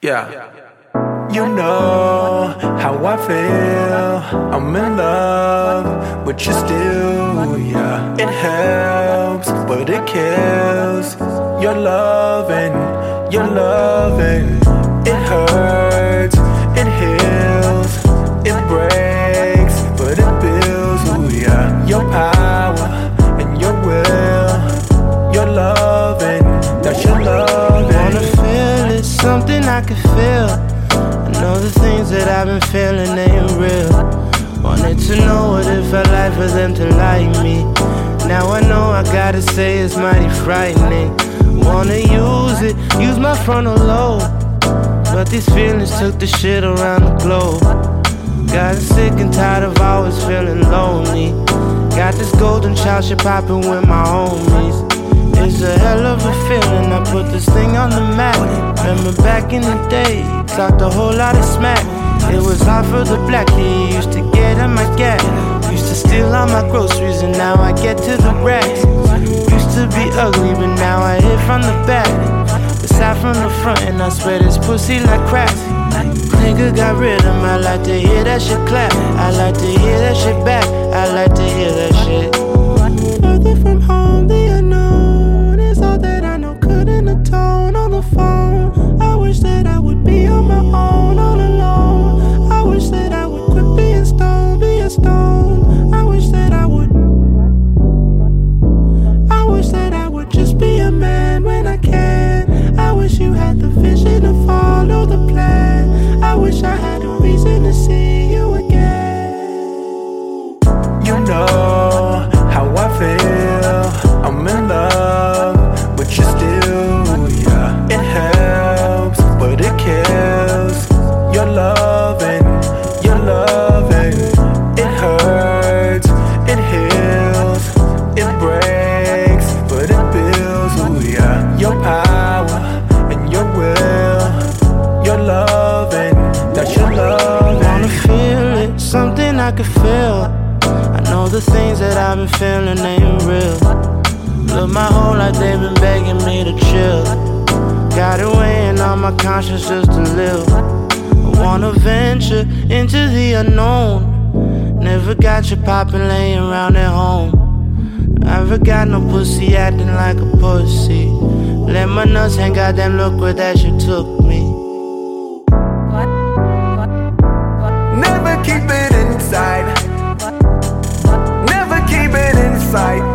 Yeah. You know how I feel. I'm in love, but you still, yeah. It helps, but it kills. Your loving, your loving. It hurts, it heals, it breaks, but it builds, ooh yeah. Your power and your will, your loving, that's your loving. Wanna feel it, something I can feel. I know the things that I've been feeling ain't real. Wanted to know what it felt like for them to like me. Now I know I gotta say it's mighty frightening. Wanna use it, use my frontal lobe, but these feelings took the shit around the globe. Gotten sick and tired of always feeling lonely. Got this golden child shit poppin' with my homies. It's a hell of a feeling, I put this thing on the map. Remember back in the day, talked a whole lot of smack. It was hard for the black kid, used to get on my gas. Used to steal all my groceries and now I get to the racks. Used to be ugly but now I hit from the back. Aside from the front and I swear this pussy like crack. Nigga got rhythm, I like to hear that shit clap. I like to hear that shit back, I like to hear that shit. Further from home, the unknown is all that I know. Couldn't atone on the phone. I wish that I would be on my own, all alone. I wish that I would quit being stoned, being stoned. I wish that I would. I wish that I would just be a man when I can. I wish you had the vision to follow the plan. I wish I had a reason to see you again. You know how I feel. I'm in love, but you still, yeah. It helps, but it kills. Your loving, your loving. It hurts, it heals, it breaks, but it builds, ooh yeah. Your power and your will, your loving, that's your loving. Wanna feel it, something I can feel. I know the things that I've been feeling ain't real. Look, my whole life they've been begging me to chill. Got it weighing on my conscience just to live. I wanna venture into the unknown. Never got you poppin' laying around at home. Never got no pussy acting like a pussy. Let my nuts hang, goddamn look where that shit took me. Never keep it inside. Never keep it inside.